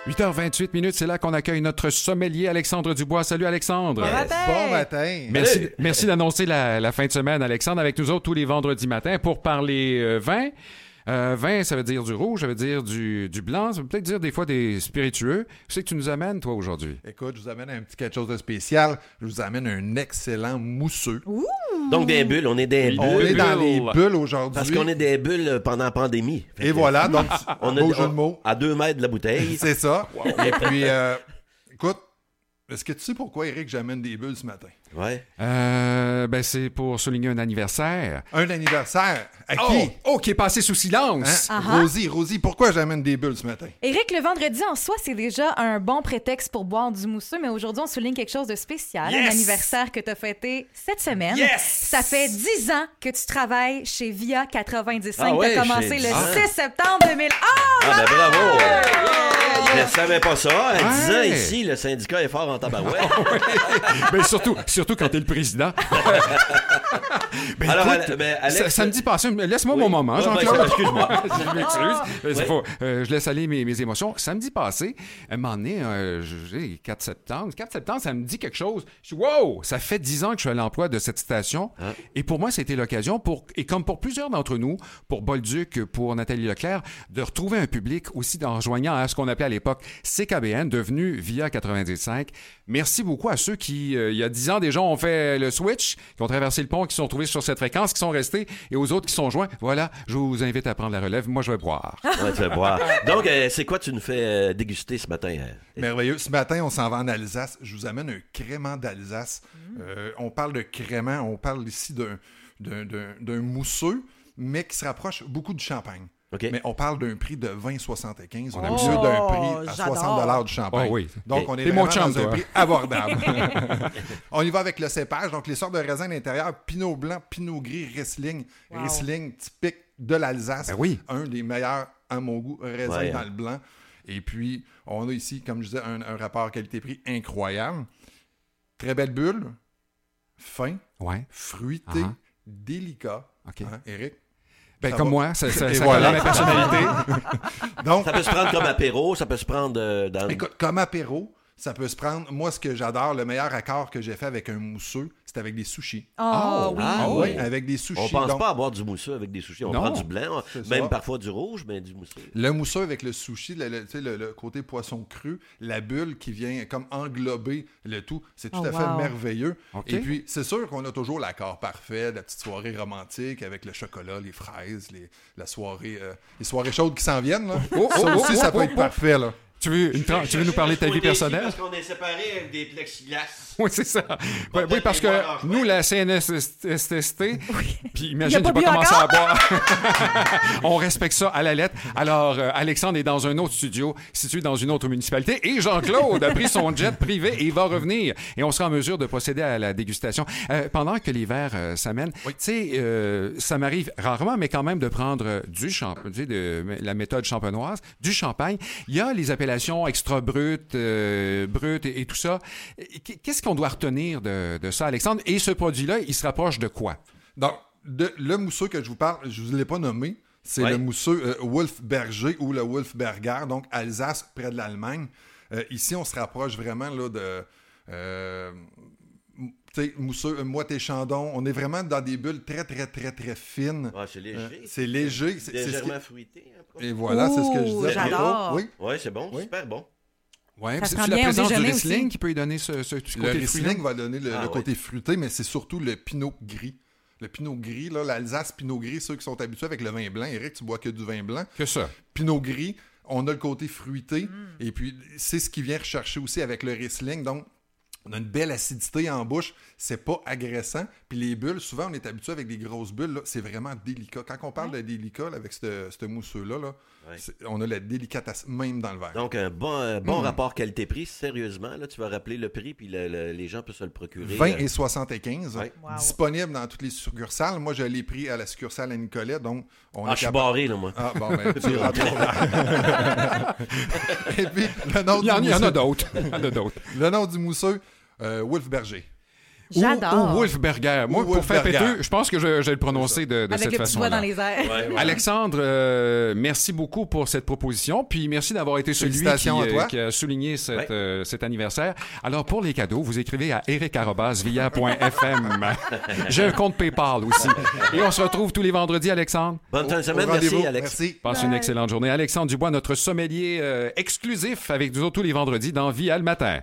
8h28 minutes, c'est là qu'on accueille notre sommelier Alexandre Dubois. Salut Alexandre. Bon matin. Merci d'annoncer la fin de semaine, Alexandre, avec nous autres tous les vendredis matins pour parler vin. Vin, ça veut dire du rouge, ça veut dire du blanc, ça veut peut-être dire des fois des spiritueux. C'est que tu nous amènes, toi, aujourd'hui? Écoute, je vous amène un petit quelque chose de spécial. Je vous amène un excellent mousseux. Ouh! Donc des bulles, on est des bulles. On est dans les bulles aujourd'hui. Parce qu'on est des bulles pendant la pandémie. Et voilà, donc, on beau jeu de mots. À 2 mètres de la bouteille. C'est ça. Wow. Et puis, écoute, est-ce que tu sais pourquoi, Eric, j'amène des bulles ce matin? Ouais. C'est pour souligner un anniversaire. Un anniversaire? À qui? Qui est passé sous silence. Hein? Rosie, pourquoi j'amène des bulles ce matin? Éric, le vendredi en soi, c'est déjà un bon prétexte pour boire du mousseux, mais aujourd'hui, on souligne quelque chose de spécial. Yes! Un anniversaire que tu as fêté cette semaine. Yes! Ça fait 10 ans que tu travailles chez Via 95. Ah ouais, tu as commencé le 6 septembre 2000. Bravo! Je ne savais pas ça. À 10 ans, Ouais. ici, le syndicat est fort en tabarouette. Ben, surtout quand t'es le président. Alors, écoute, Alex... samedi passé, laisse-moi mon moment, Ouais, Jean-Claude. excuse-moi. Je m'excuse. Ouais. Je laisse aller mes émotions. Samedi passé, un moment donné, 4 septembre, ça me dit quelque chose. Je dis, wow, ça fait 10 ans que je suis à l'emploi de cette station. Hein? Et pour moi, c'était l'occasion, et comme pour plusieurs d'entre nous, pour Bolduc, pour Nathalie Leclerc, de retrouver un public aussi en rejoignant à ce qu'on appelait à l'époque CKBN, devenu Via 95. Merci beaucoup à ceux qui, il y a 10 ans déjà, ont fait le switch, qui ont traversé le pont, qui sont trouvés sur cette fréquence, qui sont restés, et aux autres qui sont joints. Voilà, je vous invite à prendre la relève. Moi, je vais boire. Ouais, tu vas boire. Donc, c'est quoi tu nous fais déguster ce matin? Merveilleux. Ce matin, on s'en va en Alsace. Je vous amène un crément d'Alsace. On parle de crément, on parle ici d'un mousseux, mais qui se rapproche beaucoup du champagne. Okay. Mais on parle d'un prix de 20,75. On a Oh, mieux d'un prix à j'adore. 60$ du champagne. Oh oui. Donc, on est T'es vraiment mon chum, dans un toi. prix abordable. On y va avec le cépage. Donc, les sortes de raisins à l'intérieur, Pinot blanc, Pinot gris, Riesling. Wow. Riesling typique de l'Alsace. Ben oui. Un des meilleurs, à mon goût, raisins Ouais, dans le blanc. Et puis, on a ici, comme je disais, un rapport qualité-prix incroyable. Très belle bulle, fin, Ouais. fruité, Uh-huh. délicat. OK. Hein, Eric? Ben, Ça comme va. moi, ça Et ça voilà. colle à ma personnalité. Donc, Ça peut se prendre comme apéro, ça peut se prendre dans... écoute, comme apéro, ça peut se prendre. Moi, ce que j'adore, le meilleur accord que j'ai fait avec un mousseux, c'est avec des sushis. Oh, oui. Ah, Oui, oui. avec des sushis. On pense Donc, pas à boire du mousseux avec des sushis. On Non. prend du blanc, C'est même ça. parfois du rouge, mais du mousseux. le mousseux avec le sushi, tu sais, le côté poisson cru, la bulle qui vient comme englober le tout, c'est tout Oh, à fait wow. merveilleux. OK. Et puis, c'est sûr qu'on a toujours l'accord parfait, la petite soirée romantique avec le chocolat, les fraises, les soirées chaudes qui s'en viennent. Là. Ça aussi, ça peut être parfait. Là. Tu veux nous parler de ta vie personnelle? Parce qu'on est séparés avec des plexiglas. Oui, c'est ça. Oui, parce que nous, la CNSST, puis imagine, Il y a j'ai pas pas bu commencé à encore? boire. On respecte ça à la lettre. Alors, Alexandre est dans un autre studio, situé dans une autre municipalité, et Jean-Claude a pris son jet privé et il va revenir. Et on sera en mesure de procéder à la dégustation. Pendant que les verres s'amènent, tu sais, ça m'arrive rarement, mais quand même de prendre du champagne, tu sais, de la méthode champenoise, du champagne. Il y a les appellations extra brutes, brutes et tout ça. Qu'est-ce qu'on doit retenir de ça, Alexandre? Et ce produit-là, il se rapproche de quoi? Donc, le mousseux que je vous parle, je ne vous l'ai pas nommé, c'est Ouais. le mousseux Wolfberger ou le Wolfberger, donc Alsace, près de l'Allemagne. Ici, on se rapproche vraiment là, de... tu sais, mousseux, moite et chandon. On est vraiment dans des bulles très, très, très, très fines. Ouais, c'est léger. C'est léger. C'est ce Légèrement qui- fruité. Et voilà, c'est ce que je Ouh, disais. j'adore. Oui. Oui, c'est bon, Oui. super bon. Ouais, Ça se c'est prend la bien au présence du déjeuner Riesling aussi. qui peut y donner ce Le côté Riesling fruité. va donner le Ah, côté fruité, mais c'est surtout le Pinot gris. Le Pinot gris, là, l'Alsace Pinot gris, ceux qui sont habitués avec le vin blanc. Eric, tu bois que du vin blanc. Que ça. Pinot gris, on a le côté fruité. Et puis, c'est ce qui vient rechercher aussi avec le Riesling. Donc, on a une belle acidité en bouche. C'est pas agressant. Puis les bulles, souvent, on est habitué avec des grosses bulles. Là, c'est vraiment délicat. Quand on parle de délicat là, avec ce mousseux-là, là, Ouais. on a la délicatesse même dans le verre. Donc, un bon rapport qualité-prix. Sérieusement, là, tu vas rappeler le prix, puis les gens peuvent se le procurer. 20 et 75. Ouais. Wow. Disponible dans toutes les succursales. Moi, je l'ai pris à la succursale à Nicolet. Donc, on Ah, est je suis capable- barré, là, moi. Ah, bon, ben, tu iras trouver. Et puis, le nom Il y en du a mousseux. d'autres. Il y en a d'autres. Le nom du mousseux, Wolfberger. J'adore. Ou Wolfberger. Moi, pour faire Wolfberger. péteux, je pense que je vais le prononcer de Avec cette le petit doigt façon-là. dans les airs. Alexandre, merci beaucoup pour cette proposition, puis merci d'avoir été celui Félicitations à toi. qui a souligné cet anniversaire. Alors, pour les cadeaux, vous écrivez à eric@via.fm. J'ai un compte PayPal aussi. Et on se retrouve tous les vendredis, Alexandre. Bonne fin de Au semaine, rendez-vous. merci Alex. Merci. Passe une excellente journée. Alexandre Dubois, notre sommelier exclusif avec nous autres tous les vendredis dans Via le matin.